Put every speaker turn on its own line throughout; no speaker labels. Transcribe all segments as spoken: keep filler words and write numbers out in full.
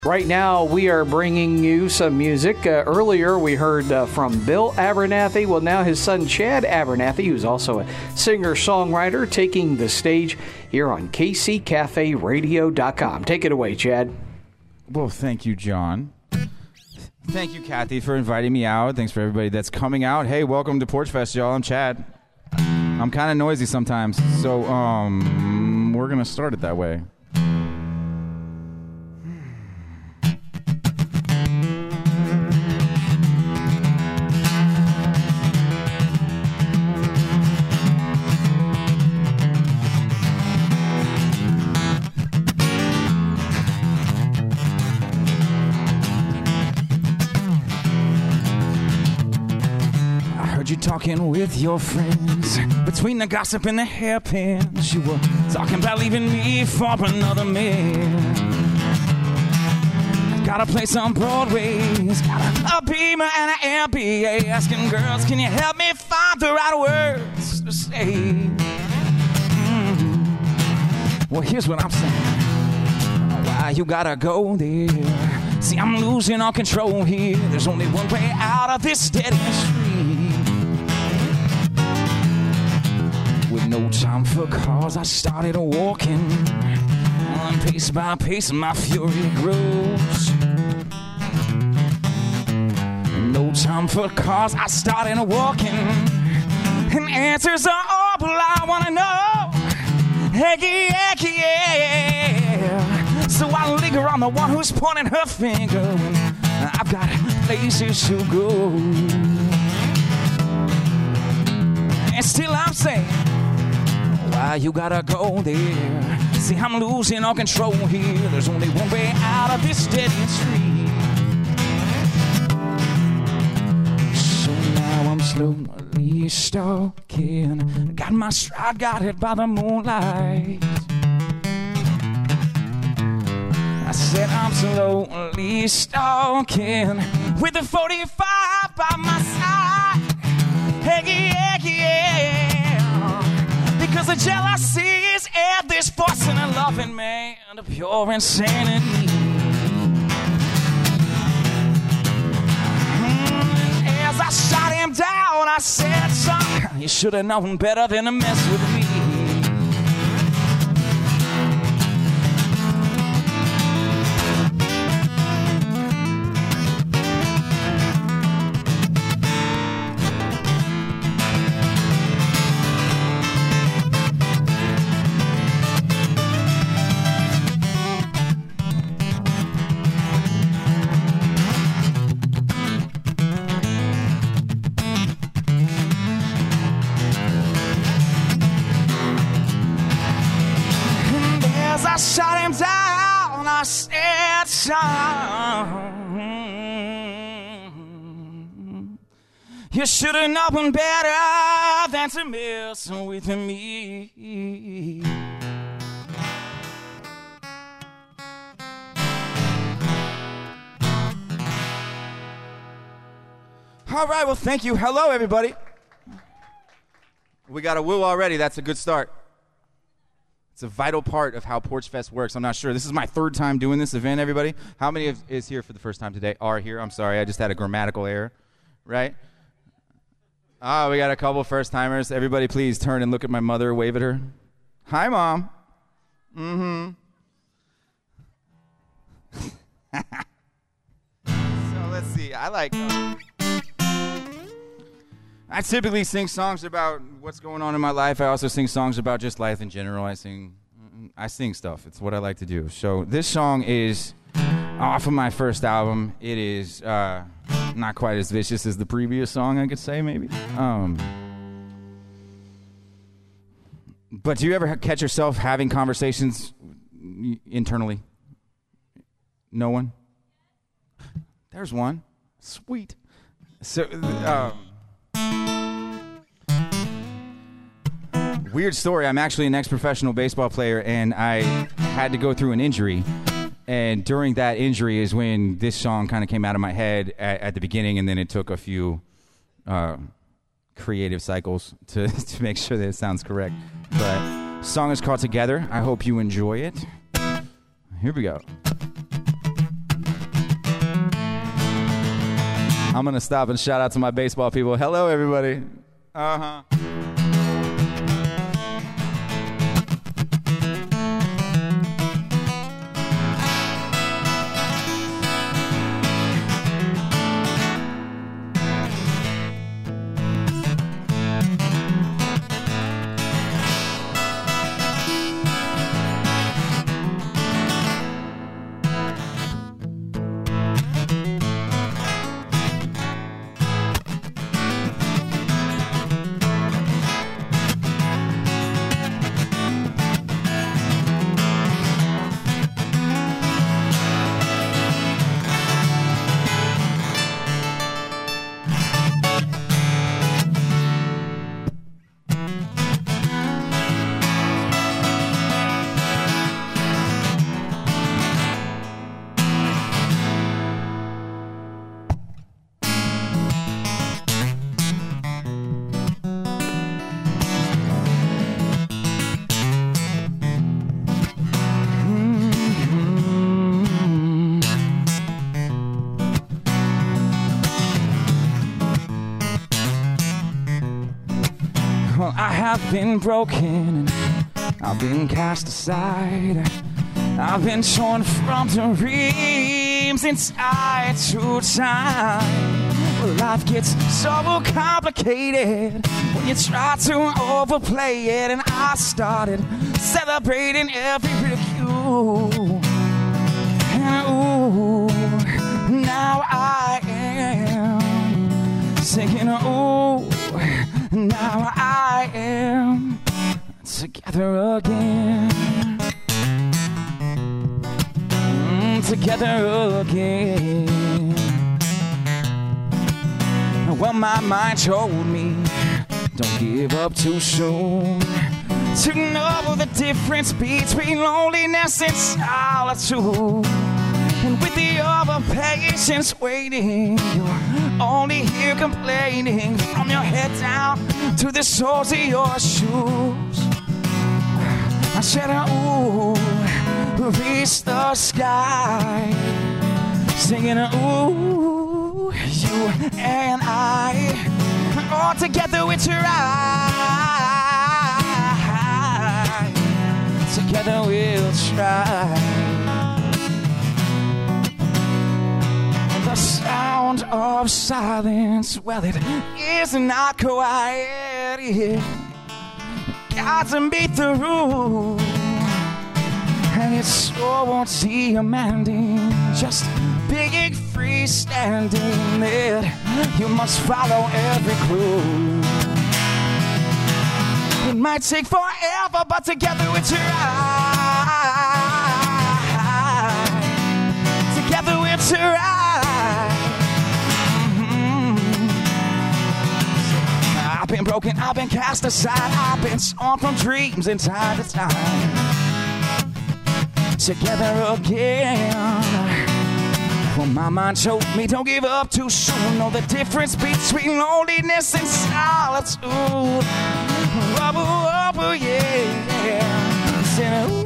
Right now, we are bringing you some music. Uh, earlier, we heard uh, from Bill Abernathy. Well, now his son, Chad Abernathy, who's also a singer-songwriter, taking the stage here on K C Cafe Radio dot com. Take it away, Chad.
Well, thank you, John. Thank you, Kathy, for inviting me out. Thanks for everybody that's coming out. Hey, welcome to Porch Fest, y'all. I'm Chad. I'm kind of noisy sometimes, so um, we're going to start it that way. You talking with your friends between the gossip and the hairpins. You were talking about leaving me for another man. Got a place on Broadway, got a, a Beamer and an M B A. Asking girls, can you help me find the right words to say? Mm. Well, here's what I'm saying. Why you gotta go there? See, I'm losing all control here. There's only one way out of this dead end street. With no time for cars, I started walking. And pace by pace, my fury grows. No time for cars, I started walking. And answers are all I want to know. Hey, yeah, yeah. So I linger on the one who's pointing her finger. And I've got places to go. And still I'm saying, why you gotta go there? See, I'm losing all control here. There's only one way out of this dead end street. So now I'm slowly stalking. Got my stride guided by the moonlight. I said I'm slowly stalking with the forty-five by my side. Hey, yeah, yeah. Because the jealousy is air, this forcing and loving man to pure insanity. Mm, as I shot him down, I said, son, you should have known better than to mess with me. I shot him down, I said, son, you should have known better than to mess with me. All right, well, thank you. Hello, everybody. We got a woo already. That's a good start. It's a vital part of how Porch Fest works. I'm not sure. This is my third time doing this event, everybody. How many of, is here for the first time today? Are here. I'm sorry. I just had a grammatical error, right? Oh, we got a couple first-timers. Everybody, please turn and look at my mother. Wave at her. Hi, Mom. Mm-hmm. So let's see. I like... Uh, I typically sing songs about what's going on in my life. I also sing songs about just life in general. I sing I sing stuff. It's what I like to do. So this song is off of my first album. It is uh, not quite as vicious as the previous song, I could say, maybe. Um, but do you ever catch yourself having conversations internally? No one? There's one. Sweet. So, um... weird story. I'm actually an ex-professional baseball player, and I had to go through an injury. And during that injury is when this song kind of came out of my head at, at the beginning, and then it took a few uh, creative cycles to, to make sure that it sounds correct. But the song is called Together. I hope you enjoy it. Here we go. I'm going to stop and shout out to my baseball people. Hello, everybody. Uh-huh.
Well, I have been broken, I've been cast aside, I've been torn from dreams inside through time. Well, life gets so complicated when you try to overplay it, and I started celebrating every bit of you. And ooh, now I am singing, ooh, now I am together again. Mm, together again. Well, my mind told me, don't give up too soon. To know the difference between loneliness and solitude. And with the other patience waiting, you're only here complaining. From your head down to the soles of your shoes. I said, ooh, reach the sky. Singing, ooh, you and I, all together with your eyes. Together we'll try. The sound of silence, well, it is not quiet here. Got to beat the rule, and it's so demanding. Just big freestanding there. You must follow every clue. It might take forever, but together with your eyes, together with your eyes. I've been broken, I've been cast aside, I've been torn from dreams in time to time. Together again. Well, my mind told me don't give up too soon. Know the difference between loneliness and solitude. Oh, oh, oh, yeah. Said, ooh,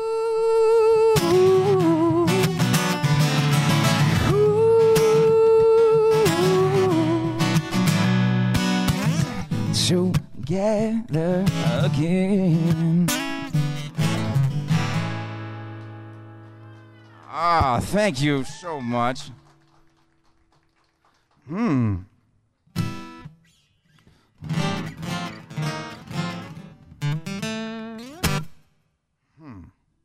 ooh. Together again.
Ah, thank you so much. Hmm. Hmm.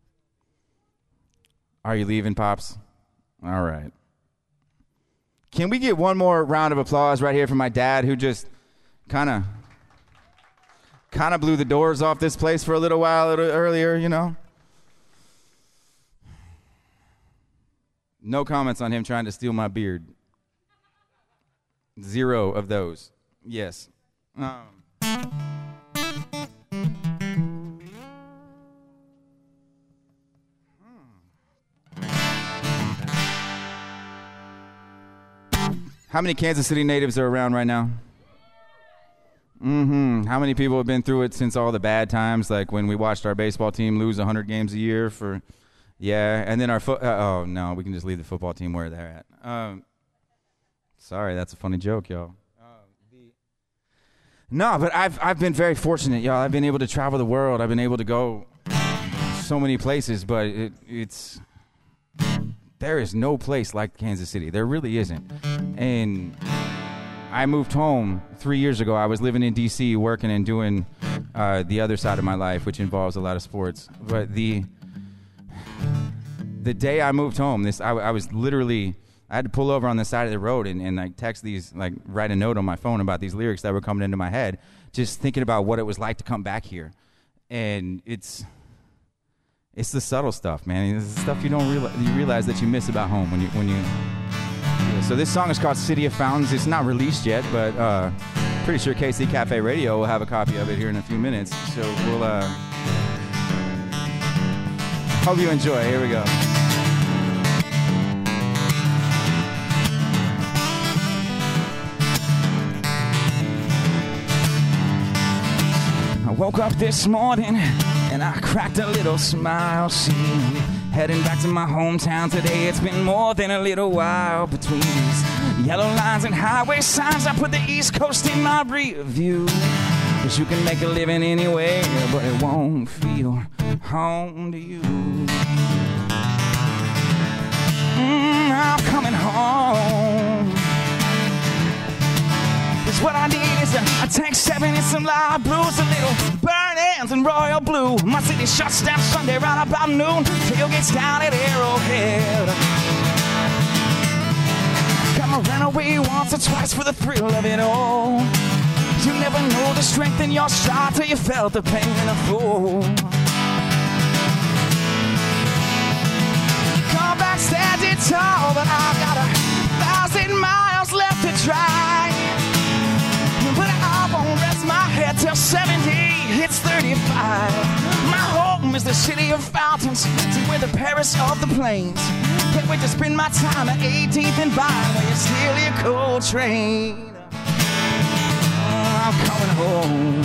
Are you leaving, Pops? All right. Can we get one more round of applause right here for my dad, who just kind of kind of blew the doors off this place for a little while a little earlier, you know? No comments on him trying to steal my beard. Zero of those. Yes. Um. How many Kansas City natives are around right now? Mm-hmm. How many people have been through it since all the bad times, like when we watched our baseball team lose one hundred games a year for... Yeah, and then our foot. Uh, oh no, we can just leave the football team where they're at. Um, Sorry, that's a funny joke, y'all. No, but I've I've been very fortunate, y'all. I've been able to travel the world. I've been able to go so many places, but it, it's there is no place like Kansas City. There really isn't. And I moved home three years ago. I was living in D C, working and doing uh, the other side of my life, which involves a lot of sports. But the the day I moved home, this I, I was literally. I had to pull over on the side of the road and, and like text these, like write a note on my phone about these lyrics that were coming into my head, just thinking about what it was like to come back here. And it's it's the subtle stuff, man. It's the stuff you don't realize, you realize that you miss about home when you when you. Yeah, so this song is called City of Fountains. It's not released yet, but uh, pretty sure K C Cafe Radio will have a copy of it here in a few minutes. So we'll uh, hope you enjoy. Here we go.
I woke up this morning and I cracked a little smile. See, heading back to my hometown today. It's been more than a little while between these yellow lines and highway signs. I put the East Coast in my rear view. Cause you can make a living anywhere, but it won't feel home to you. Mm, I'm coming home. What I need is a, a tank seven and some live blues, a little burn ends and royal blue. My city shuts down Sunday right about noon. Tailgates down at Arrowhead. Got my runaway once or twice for the thrill of it all. You never know the strength in your stride till you felt the pain in the floor. Come back standing tall, but I've got a thousand miles left to drive. But I won't rest my head till seventy, it's thirty-five. My home is the city of fountains, see we're the Paris of the plains. Can't wait to spend my time at eighteenth and Vine, where you steal your cold train. Oh, I'm coming home.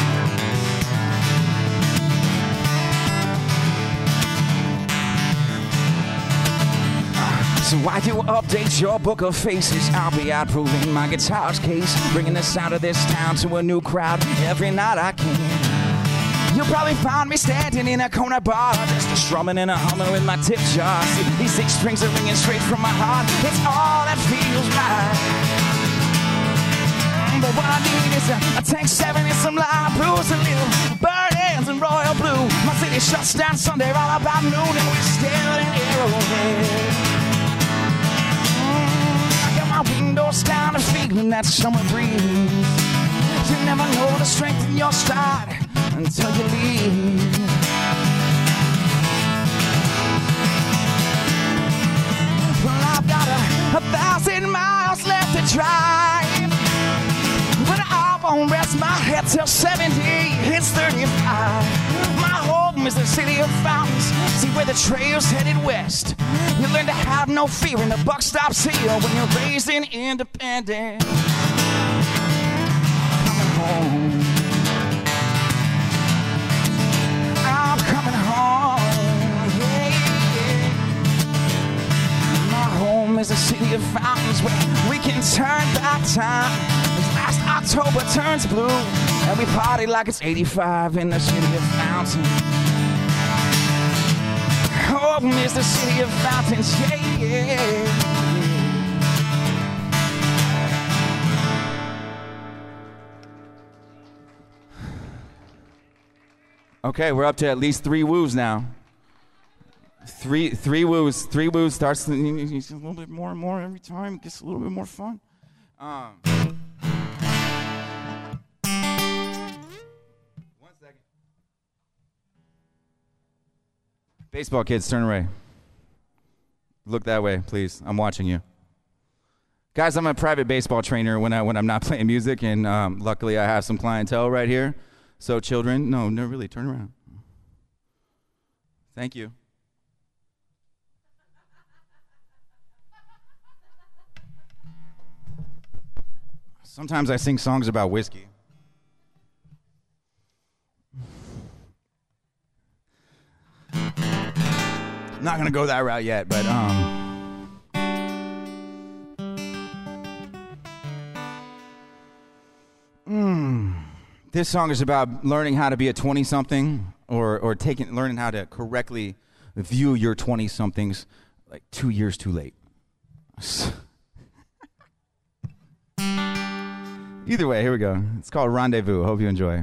So why do update your book of faces? I'll be out proving my guitar's case, bringing the sound of this town to a new crowd every night I can. You'll probably find me standing in a corner bar, just a strumming and a humming with my tip jar. See, these six strings are ringing straight from my heart. It's all that feels right. But what I need is a, a tank seven and some live blues, a little burn ends and royal blue. My city shuts down Sunday right about noon, and we're still in Arrowhead. My windows down and feeling that summer breeze. You never know the strength in your stride until you leave. Well, I've got a, a thousand miles left to drive, but I won't rest my head till seventy, it's thirty-five. My home is the city of fountains, see where the trail's headed west. You learn to have no fear and the buck stops here when you're raised in independence. Coming home. I'm coming home. Yeah, yeah. My home is a city of fountains where we can turn back time. This last October turns blue and we party like it's eighty-five in the city of fountains. Home is the city of fountains, yeah, yeah.
Okay, we're up to at least three woos now. Three, three woos, three woos starts a little bit more and more every time. It gets a little bit more fun. Um, one second. Baseball kids, turn away. Look that way, please. I'm watching you. Guys, I'm a private baseball trainer when, I, when I'm not playing music, and um, luckily I have some clientele right here. So children, no, no, really, turn around. Thank you. Sometimes I sing songs about whiskey. Not gonna go that route yet, but um, This song is about learning how to be a twenty-something, or or taking learning how to correctly view your twenty-somethings like two years too late. Either way, here we go. It's called Rendezvous. Hope you enjoy.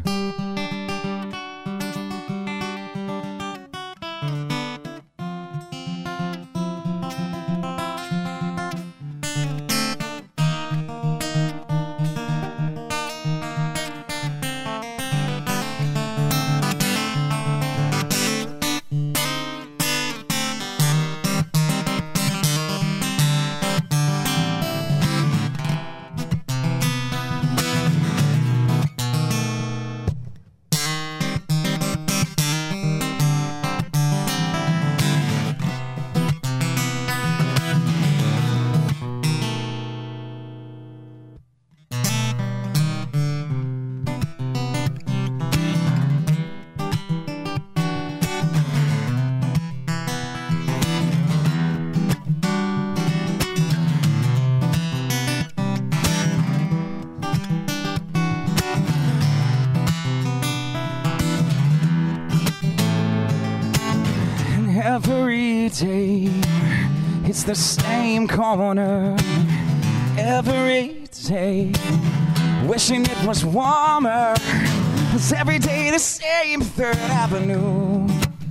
Every day, it's the same corner. Every day, wishing it was warmer. It's every day the same Third Avenue.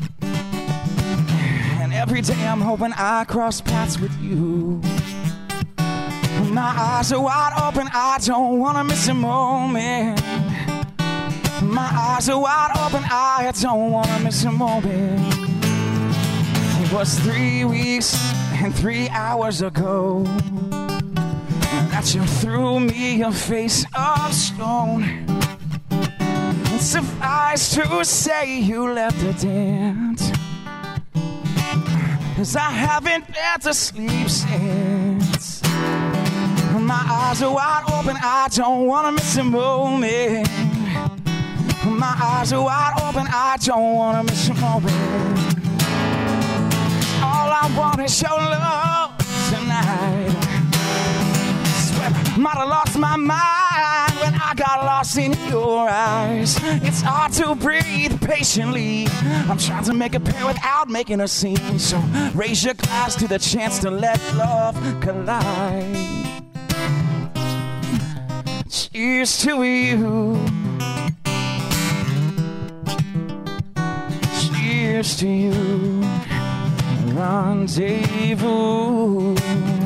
And every day I'm hoping I cross paths with you. My eyes are wide open, I don't wanna miss a moment. My eyes are wide open, I don't wanna miss a moment. It was three weeks and three hours ago that you threw me a face of stone. And suffice to say you left the dance, 'cause I haven't been to sleep since. My eyes are wide open, I don't wanna miss a moment. My eyes are wide open, I don't wanna miss a moment. All I want is your love tonight. Swear I might have lost my mind when I got lost in your eyes. It's hard to breathe patiently. I'm trying to make a pair without making a scene. So raise your glass to the chance to let love collide. Cheers to you. Cheers to you. Rendezvous.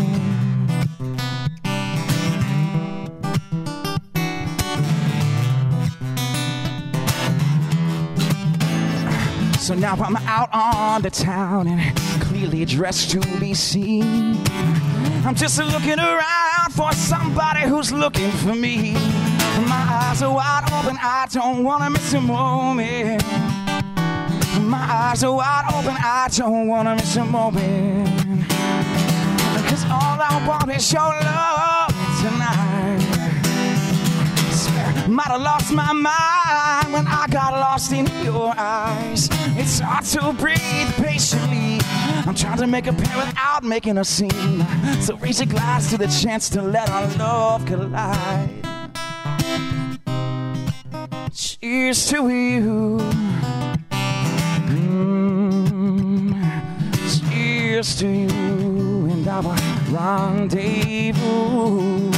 So now I'm out on the town and clearly dressed to be seen. I'm just looking around for somebody who's looking for me. My eyes are wide open, I don't wanna miss a moment. My eyes are wide open, I don't wanna miss a moment. 'Cause all I want is your love tonight. Swear, might have lost my mind when I got lost in your eyes. It's hard to breathe patiently. I'm trying to make a pair without making a scene. So raise your glass to the chance to let our love collide. Cheers to you. Mm, cheers to you and our rendezvous.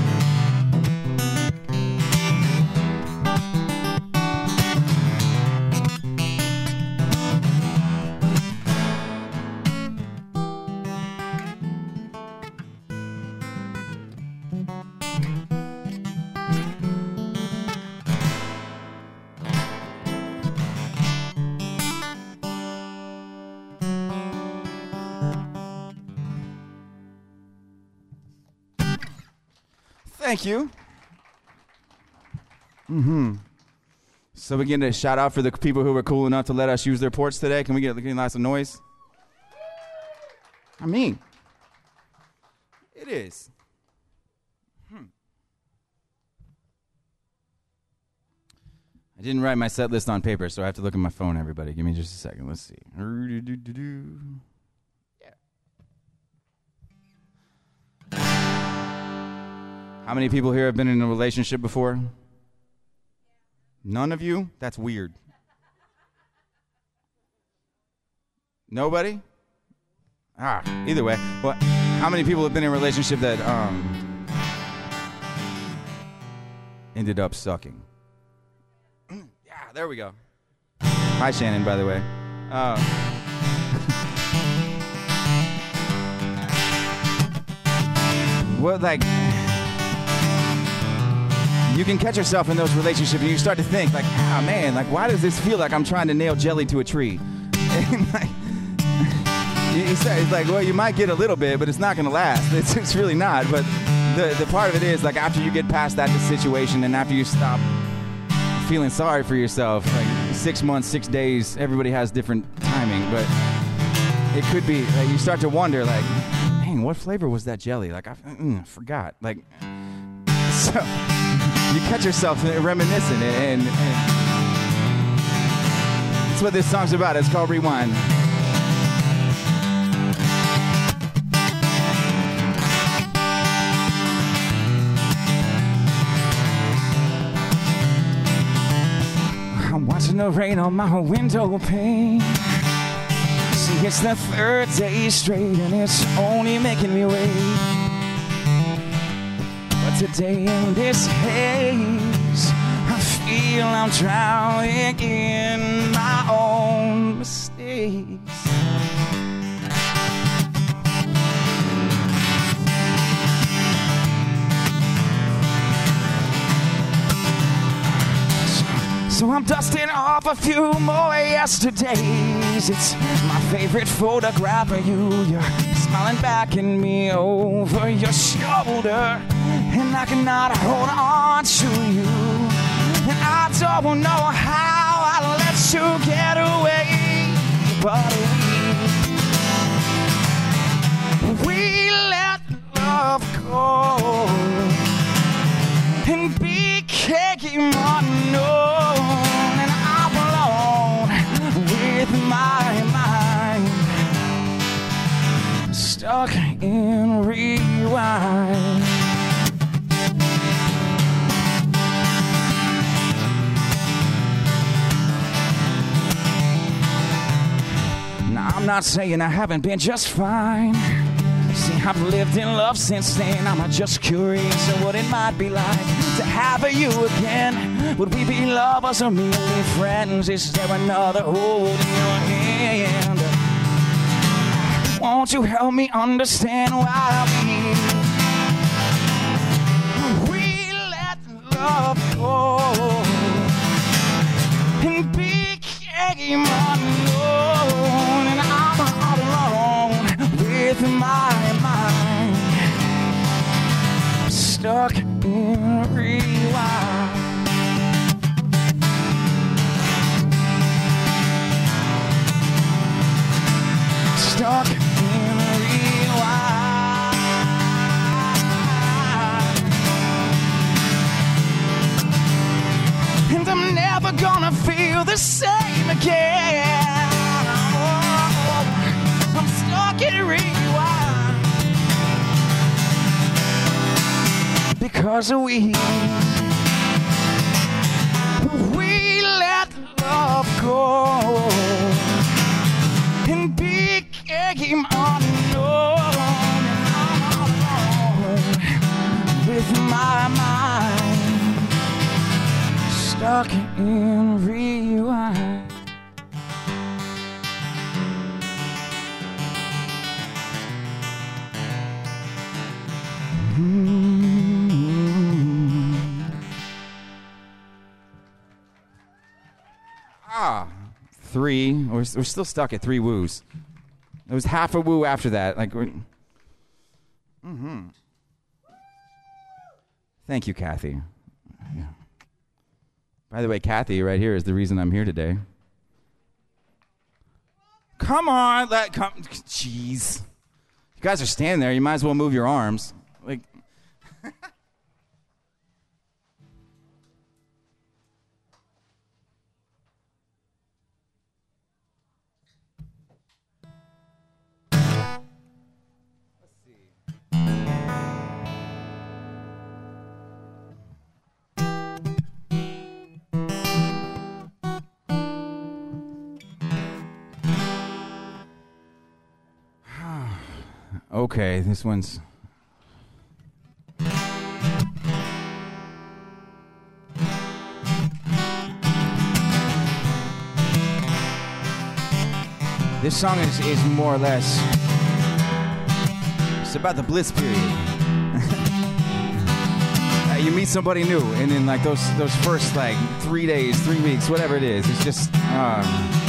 Thank you. Mm-hmm. So we get a shout out for the people who were cool enough to let us use their porch today. Can we get, get lots of noise? I mean, it is. Hmm. I didn't write my set list on paper, so I have to look at my phone, everybody. Give me just a second. Let's see. How many people here have been in a relationship before? None of you? That's weird. Nobody? Ah, either way. Well, how many people have been in a relationship that um, ended up sucking? Yeah, there we go. Hi, Shannon, by the way. Uh, well, like, you can catch yourself in those relationships and you start to think, like, ah, man, like, why does this feel like I'm trying to nail jelly to a tree? And, like, it's like, well, you might get a little bit, but it's not going to last. It's, it's really not. But the, the part of it is, like, after you get past that situation and after you stop feeling sorry for yourself, like, six months, six days, everybody has different timing. But it could be, like, you start to wonder, like, dang, what flavor was that jelly? Like, I mm, forgot. Like, so you catch yourself reminiscing, and, and that's what this song's about. It's called Rewind. I'm watching the rain on my window pane. See, it's the third day straight, and it's only making me wait. But today in this haze, I feel I'm drowning in my own mistakes. So I'm dusting off a few more yesterdays. It's my favorite photograph of you. You're smiling back at me over your shoulder, and I cannot hold on to you. And I don't know how I let you get away, but we, we let love go and became unknown. And I'm alone with my mind, stuck in rewind. Now I'm not saying I haven't been just fine. See, I've lived in love since then. I'm just curious of what it might be like to have you again. Would we be lovers or merely friends? Is there another holding your hand? Won't you help me understand why we, we let love go and became unknown? And I'm all alone with my mind, stuck in rewind. Stuck in rewind. And I'm never gonna feel the same again. Oh, I'm stuck in rewind. Because we we let love go and became unknown. And I'm alone with my mind, stuck in rewind. Ah, three. We're, we're still stuck at three woos. There was half a woo after that. Like, we're, mm-hmm. Thank you, Kathy. Yeah. By the way, Kathy right here is the reason I'm here today. Come on, let come. Jeez, you guys are standing there. You might as well move your arms. Like. Okay, this one's... This song is, is more or less... It's about the bliss period. uh, you meet somebody new, and in like those those first like three days, three weeks, whatever it is, it's just... Uh,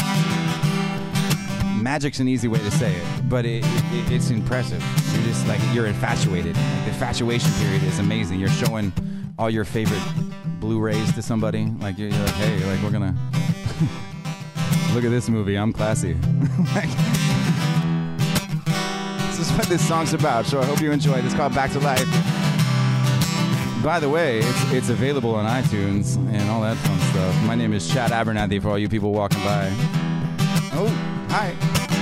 magic's an easy way to say it, but it, it, it's impressive. You're just like, you're infatuated. Like, the infatuation period is amazing. You're showing all your favorite Blu-rays to somebody. Like, you're, you're like, hey, like, we're gonna look at this movie. I'm classy. Like, this is what this song's about. So I hope you enjoy it. It's called Back to Life. By the way, it's it's available on iTunes and all that fun stuff. My name is Chad Abernathy for all you people walking by. Oh, hi.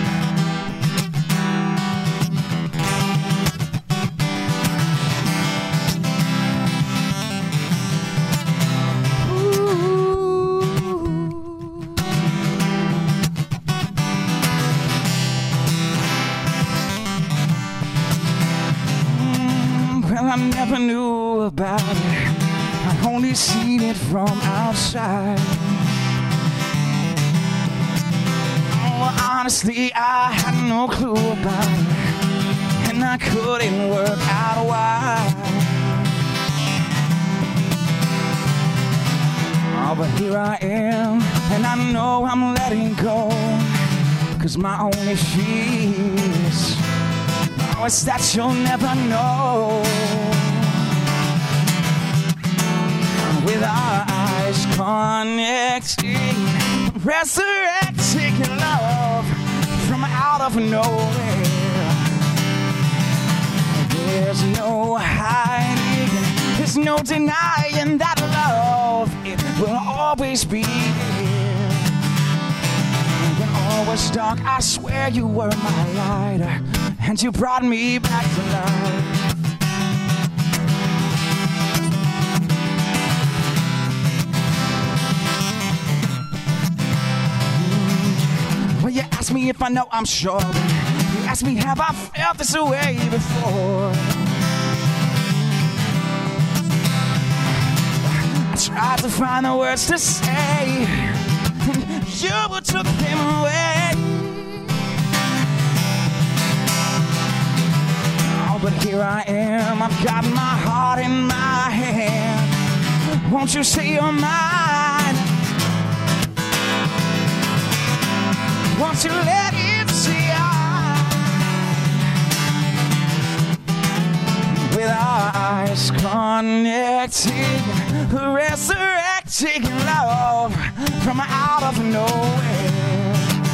I never knew about it. I only seen it from outside. Oh, honestly, I had no clue about it, and I couldn't work out why. Oh, but here I am, and I know I'm letting go, 'cause my only fear is it's that you'll never know. With our eyes connecting, resurrecting love from out of nowhere. There's no hiding, there's no denying that love, it will always be there. When all was dark, I swear you were my light, and you brought me back to life. Mm. Well, you asked me if I know, I'm sure. You asked me, have I felt this way before? I tried to find the words to say, and you took them away. But here I am, I've got my heart in my hand. Won't you say you're mine? Won't you let it see I? With our eyes connecting, resurrecting love from out of nowhere.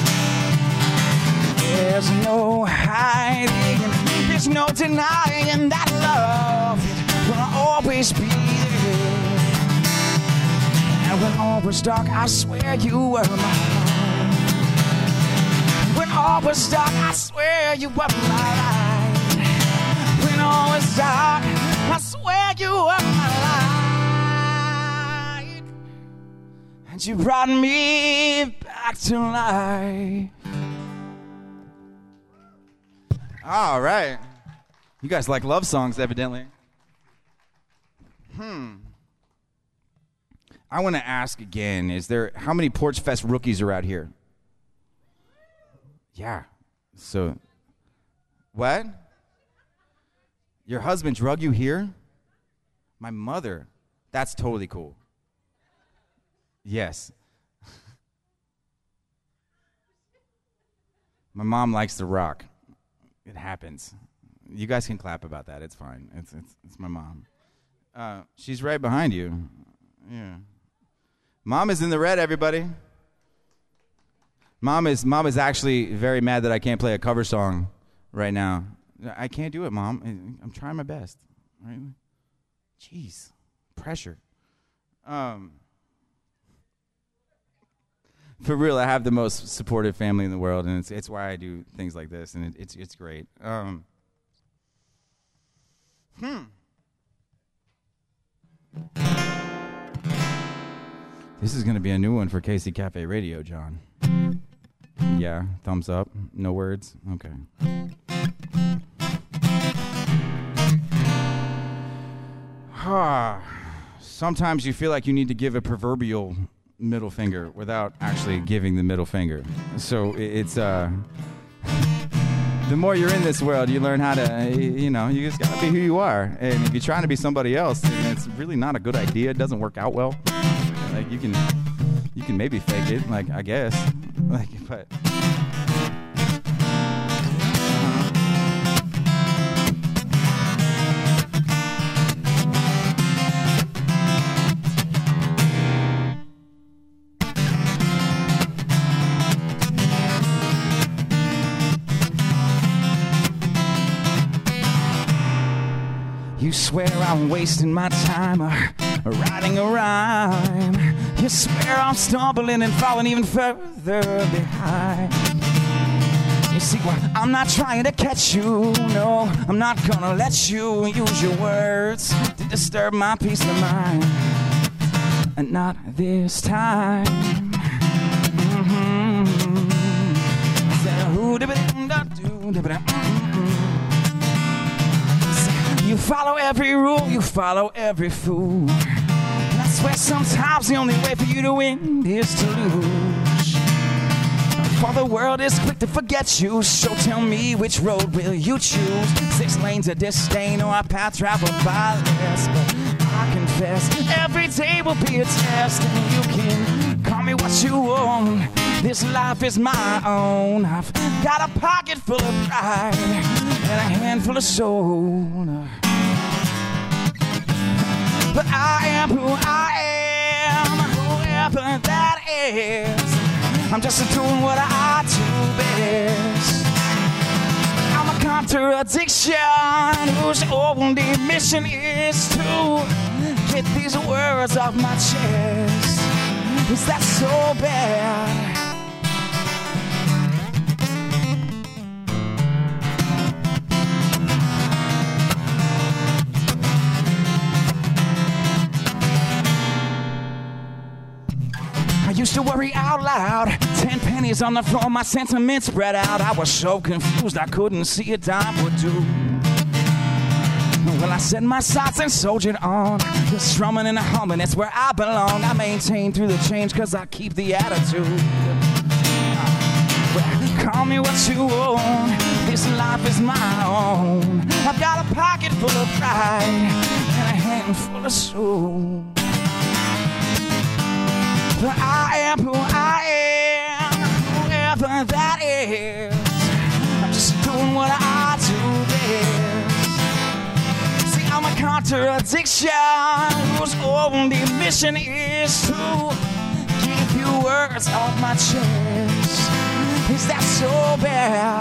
There's no hiding, there's no denying that love will always be there. And when all was dark, I swear you were my light. When all was dark, I swear you were my light. When all was dark, I swear you were my light. And you brought me back to life.
All right. You guys like love songs, evidently. Hmm. I want to ask again, is there, how many Porch Fest rookies are out here? Yeah. So, what? Your husband drug you here? My mother. That's totally cool. Yes. My mom likes to rock. It happens. You guys can clap about that. It's fine. It's it's, it's my mom. Uh, she's right behind you. Yeah. Mom is in the red, everybody. Mom is mom is actually very mad that I can't play a cover song right now. I can't do it, Mom. I'm trying my best. Right? Jeez, pressure. Um. For real, I have the most supportive family in the world, and it's it's why I do things like this, and it, it's it's great. Um, hmm. This is going to be a new one for K C Cafe Radio, John. Yeah, thumbs up. No words. Okay. Sometimes you feel like you need to give a proverbial middle finger without actually giving the middle finger. So it's uh, the more you're in this world, you learn how to, you know, you just gotta be who you are. And if you're trying to be somebody else, it's really not a good idea. It doesn't work out well. Like you can, you can maybe fake it. Like I guess, like but.
You swear I'm wasting my time uh, writing a rhyme. You swear I'm stumbling and falling even further behind. You see, well, I'm not trying to catch you, no. I'm not gonna let you use your words to disturb my peace of mind. And not this time. Mm-hmm. You follow every rule, you follow every fool. And I swear sometimes the only way for you to win is to lose. For the world is quick to forget you, so tell me which road will you choose? Six lanes of disdain or a path traveled by less. But I confess, every day will be a test. And you can call me what you want. This life is my own. I've got a pocket full of pride and a handful of soul. But I am who I am, whoever that is. I'm just doing what I do best. I'm a contradiction whose only mission is to get these words off my chest. Is that so bad? I used to worry out loud. Ten pennies on the floor, my sentiments spread out. I was so confused I couldn't see a dime would do. Well, I set my sights and soldiered on. Just strumming and humming, it's where I belong. I maintain through the change cause I keep the attitude. Well, call me what you want. This life is my own. I've got a pocket full of pride and a handful of soul. But I am who I am, whoever that is. I'm just doing what I do best. See, I'm a contradiction whose only mission is to get a few words off my chest. Is that so bad?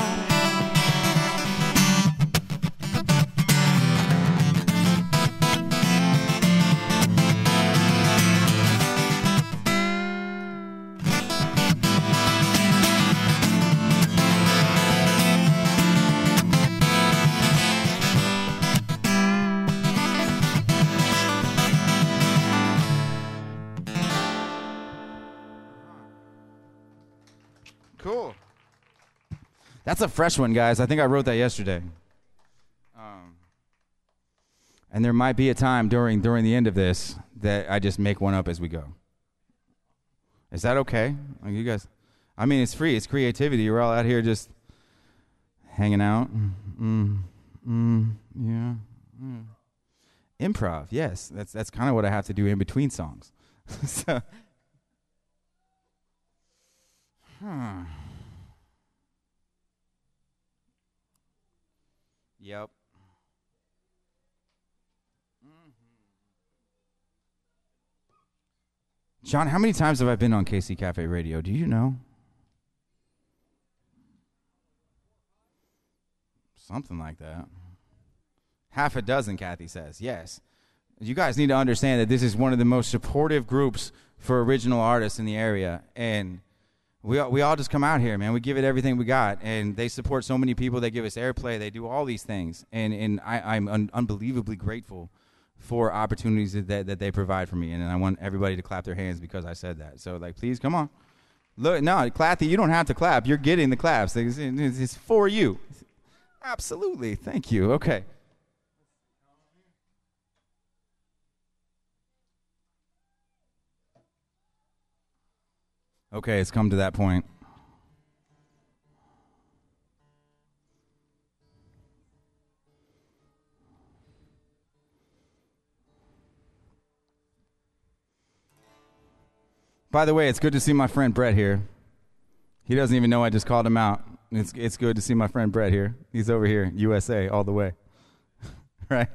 Cool. That's a fresh one, guys. I think I wrote that yesterday. Um, and there might be a time during during the end of this that I just make one up as we go. Is that okay? Like you guys, I mean, it's free. It's creativity. We're all out here just hanging out. Mm, mm, yeah. Mm. Improv. Yes, that's that's kind of what I have to do in between songs. so. Hmm. Yep. Mm-hmm. John, how many times have I been on K C Cafe Radio? Do you know? Something like that. Half a dozen, Kathy says. Yes. You guys need to understand that this is one of the most supportive groups for original artists in the area. And We all, we all just come out here, man. We give it everything we got, and they support so many people. They give us airplay. They do all these things, and and I, I'm un- unbelievably grateful for opportunities that that they provide for me. And I want everybody to clap their hands because I said that. So, like, please come on, look. No, Clathy, you don't have to clap. You're getting the claps. It's, it's for you. Absolutely. Thank you. Okay. Okay, it's come to that point. By the way, it's good to see my friend Brett here. He doesn't even know I just called him out. It's it's good to see my friend Brett here. He's over here, U S A, all the way. Right?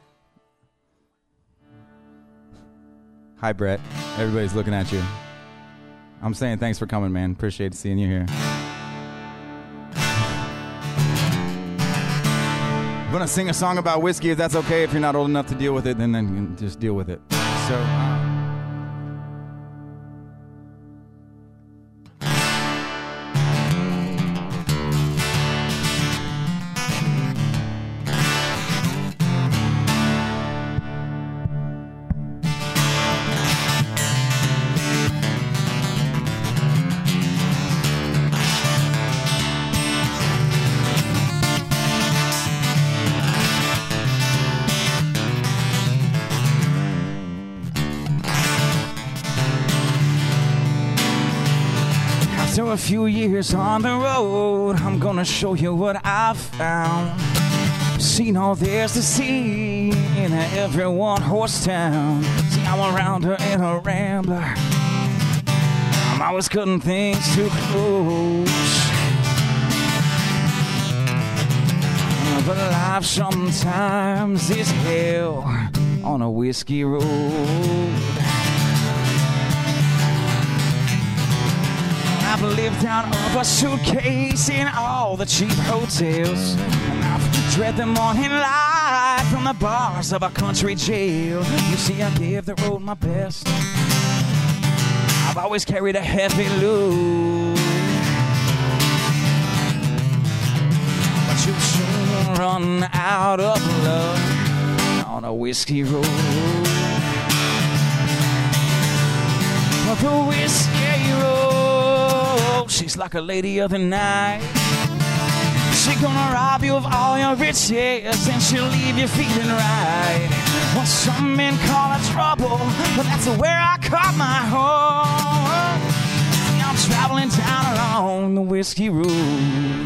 Hi, Brett. Everybody's looking at you. I'm saying thanks for coming, man. Appreciate seeing you here. I'm going to sing a song about whiskey. If that's okay, if you're not old enough to deal with it, then, then just deal with it. So... Um,
After a few years on the road, I'm gonna show you what I've found. Seen all there's to see in a every one-horse town. See, I'm around her in a rambler. I'm always cutting things too close. But life sometimes is hell on a whiskey road. I've lived out of a suitcase in all the cheap hotels, and I've dread the morning light from the bars of a country jail. You see, I gave the road my best. I've always carried a heavy load, but you soon run out of love on a whiskey road. But the whiskey road, she's like a lady of the night. She gonna rob you of all your riches, and she'll leave you feeling right. Well, some men call it trouble, but that's where I caught my home. I'm traveling down along the whiskey road.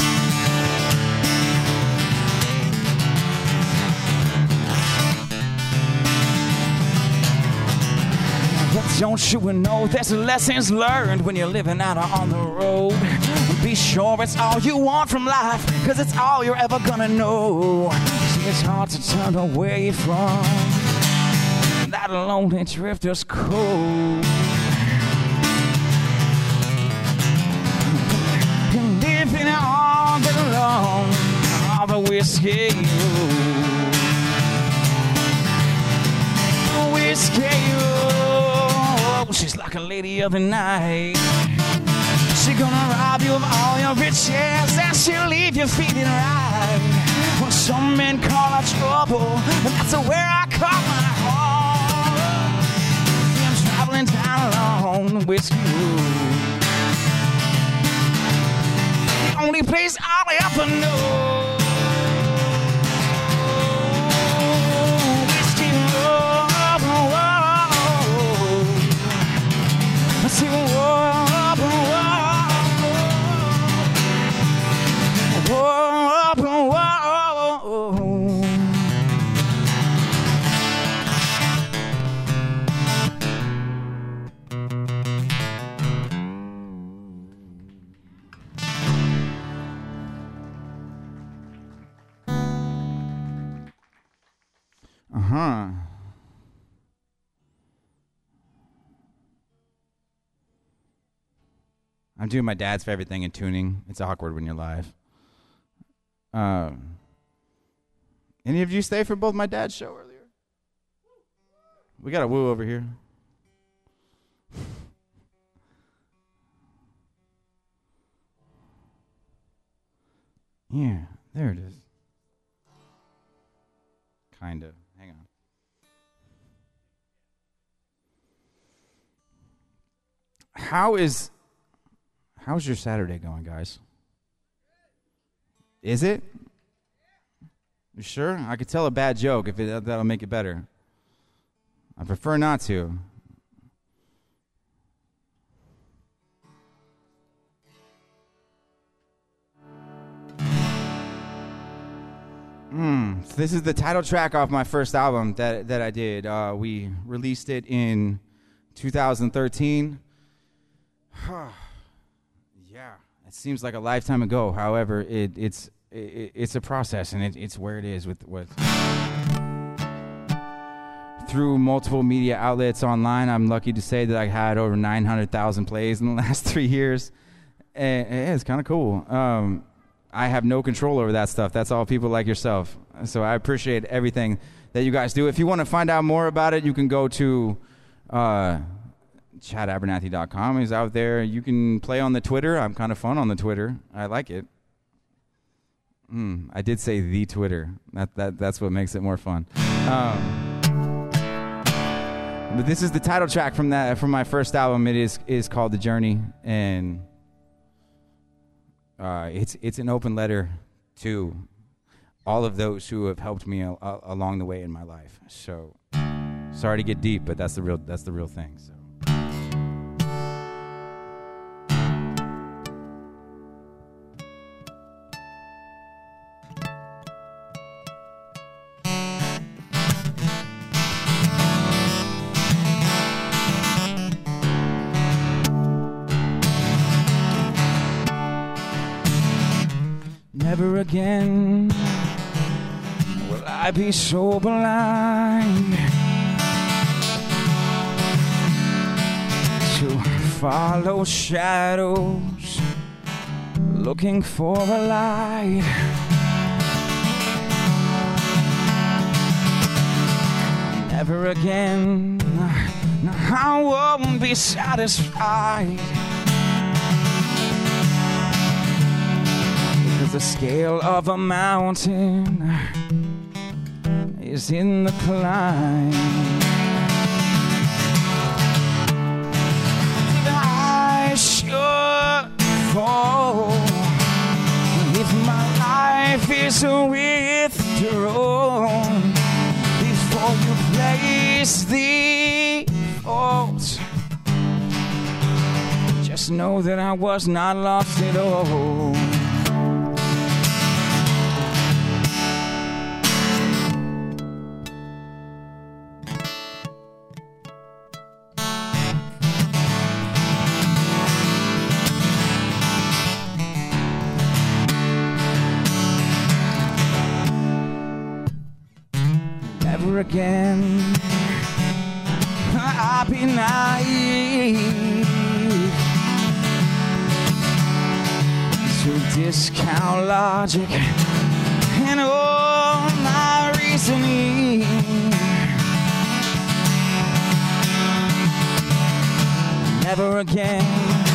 But don't you know there's lessons learned when you're living out on the road? Be sure it's all you want from life, cause it's all you're ever gonna know. See, it's hard to turn away from that lonely drifter's cold. You're living all day long on the whiskey road. The whiskey road, she's like a lady of the night. She gonna rob you of all your riches, and she'll leave you feeling right. Well, some men call it trouble, but that's where I call my home. I'm traveling down along the whiskey road, the only place I'll ever know. Whiskey road, whoa, see, whoa. Whoa, whoa, whoa.
Uh-huh. I'm doing my dad's favorite thing in tuning. It's awkward when you're live. Um, any of you stay for both my dad's show earlier? We got a woo over here. Yeah, there it is. Kind of. Hang on. How is, how's your Saturday going, guys? Is it? You sure? I could tell a bad joke if it, that'll make it better. I prefer not to. Mm, so this is the title track off my first album that that I did. Uh, we released it in two thousand thirteen. Yeah, it seems like a lifetime ago. However, it, it's it, it's a process, and it, it's where it is with with through multiple media outlets online. I'm lucky to say that I had over nine hundred thousand plays in the last three years, and, and it's kind of cool. Um, I have no control over that stuff. That's all people like yourself. So I appreciate everything that you guys do. If you want to find out more about it, you can go to uh, chad abernathy dot com. He's out there. You can play on the Twitter. I'm kind of fun on the Twitter. I like it. Mm, I did say the Twitter. That that that's what makes it more fun. Um, but this is the title track from that from my first album. It is is called The Journey, and Uh, it's it's an open letter to all of those who have helped me a, a, along the way in my life. So sorry to get deep, but that's the real that's the real thing. So. Never again will I be so blind to follow shadows, looking for a light. Never again, no, I won't be satisfied. The scale of a mountain is in the climb. If I should fall, if my life is withdrawn, before you place the fault, just know that I was not lost at all. Never again I'll be naive to discount logic and all my reasoning. Never again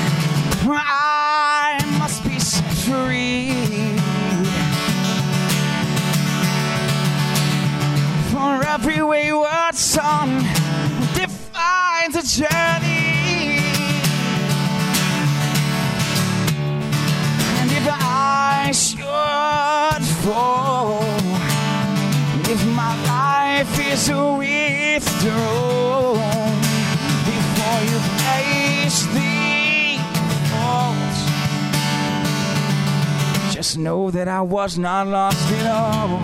I must be set free. For every wayward son defines a journey, and if I should fall, if my life is withdrawn, before you place the fault, just know that I was not lost at all.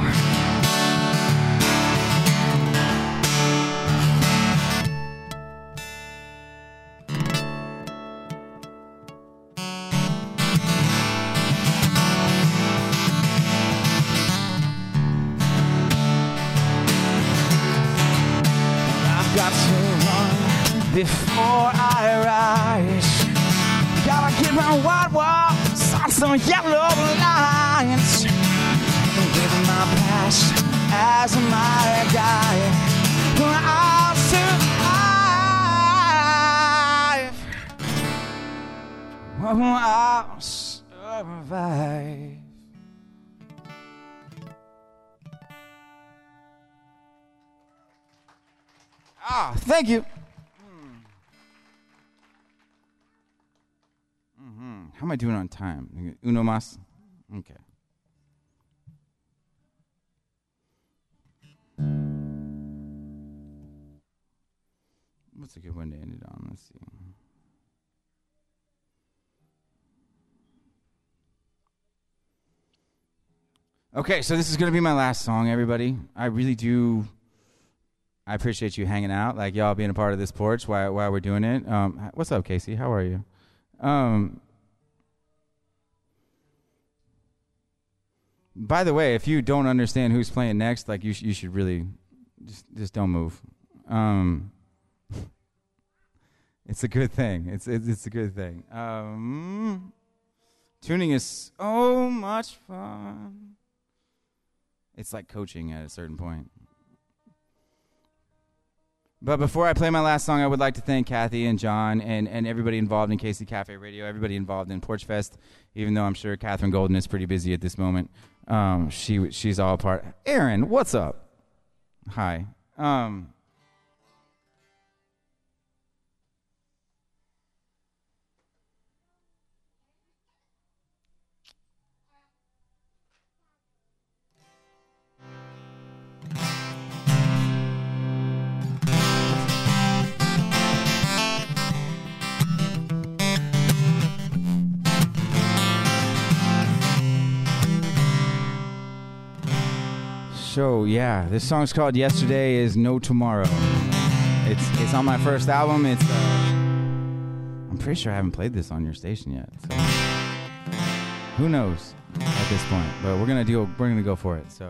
Got to run before I rise. Gotta keep my white walls on some yellow lines. Give my past as my guide. I'll survive. I'll survive. Ah, thank you. Mm-hmm. How am I doing on time? Uno mas? Okay. What's a good one to end it on? Let's see. Okay, so this is going to be my last song, everybody. I really do... I appreciate you hanging out, like y'all being a part of this porch while, while we're doing it. Um, what's up, Casey? How are you? Um, by the way, if you don't understand who's playing next, like you, sh- you should really just just don't move. Um, it's a good thing. It's it's, it's a good thing. Um, tuning is so much fun. It's like coaching at a certain point. But before I play my last song, I would like to thank Kathy and John and, and everybody involved in K C Cafe Radio, everybody involved in Porch Fest, even though I'm sure Catherine Golden is pretty busy at this moment. Um, she She's all a part. Aaron, what's up? Hi. Um, So yeah, this song's called "Yesterday Is No Tomorrow." It's it's on my first album. It's uh, I'm pretty sure I haven't played this on your station yet. So who knows at this point? But we're gonna do we're gonna go for it. So.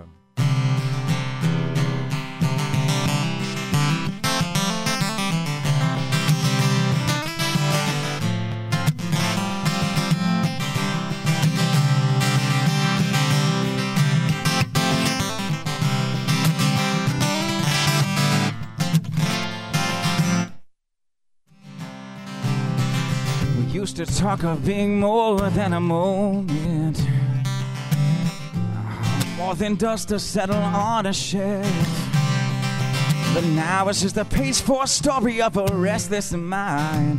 Used to talk of being more than a moment, more than dust to settle on a shelf. But now it's just a page for a story of a restless mind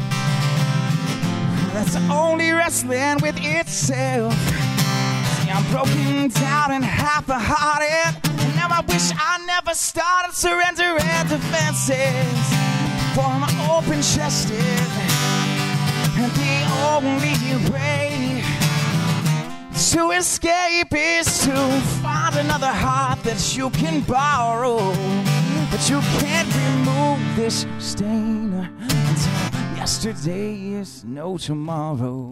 that's only wrestling with itself. See, I'm broken down and half-hearted, and now I wish I never started surrendering defenses. For I'm open-chested, and the only way to escape is to find another heart that you can borrow. But you can't remove this stain until yesterday is no tomorrow.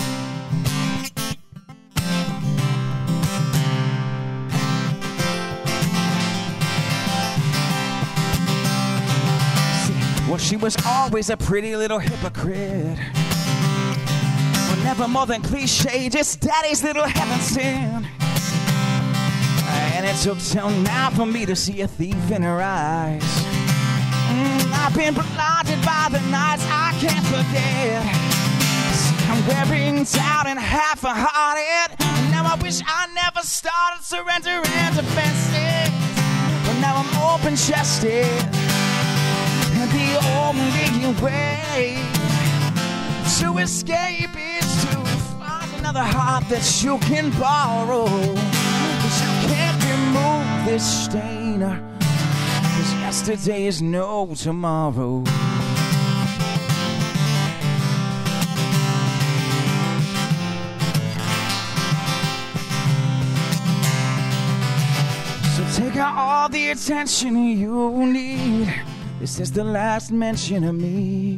See, well, she was always a pretty little hypocrite. Never more than cliche, just daddy's little heaven sin. And it took till now for me to see a thief in her eyes. Mm, I've been blinded by the nights I can't forget. See, I'm wearing down and half-hearted, and now I wish I never started surrendering defenses. But now I'm open-chested, and the only way to escape is to find another heart that you can borrow. But you can't remove this stain, 'cause yesterday is no tomorrow. So take out all the attention you need. This is the last mention of me.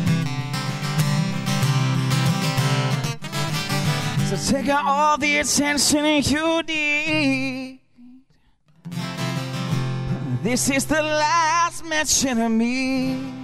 So take out all the attention you need. This is the last mention of me.